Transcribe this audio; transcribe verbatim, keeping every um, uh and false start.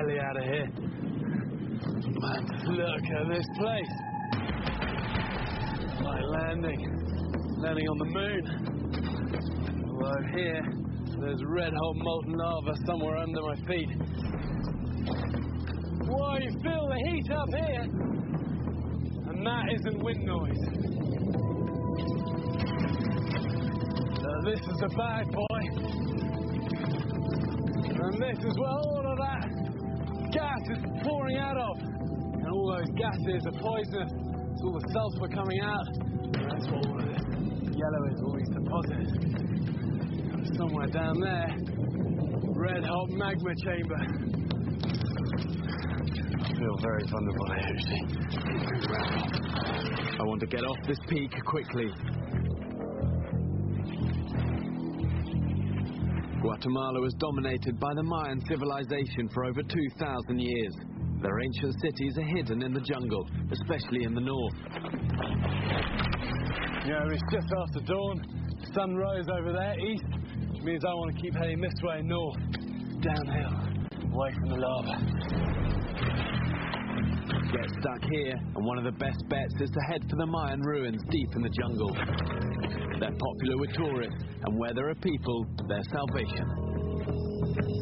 telly out of here. Man, look at this place. Like landing, landing on the moon. Although here, there's red-hot molten lava somewhere under my feet. Whoa, you feel the heat up here? And that isn't wind noise. Now this is a bad boy. And this is where all of that gas is pouring out of. And all those gases are poisonous. It's all the sulfur coming out. And that's what all of this yellow is, all these deposits. And somewhere down there, red hot magma chamber. I feel very vulnerable here, see. I want to get off this peak quickly. Guatemala was dominated by the Mayan civilization for over two thousand years. Their ancient cities are hidden in the jungle, especially in the north. You know, it's just after dawn. Sun rose over there, east, which means I want to keep heading this way, north, downhill, away from the lava. Get stuck here, and one of the best bets is to head for the Mayan ruins deep in the jungle. They're popular with tourists, and where there are people, there's salvation.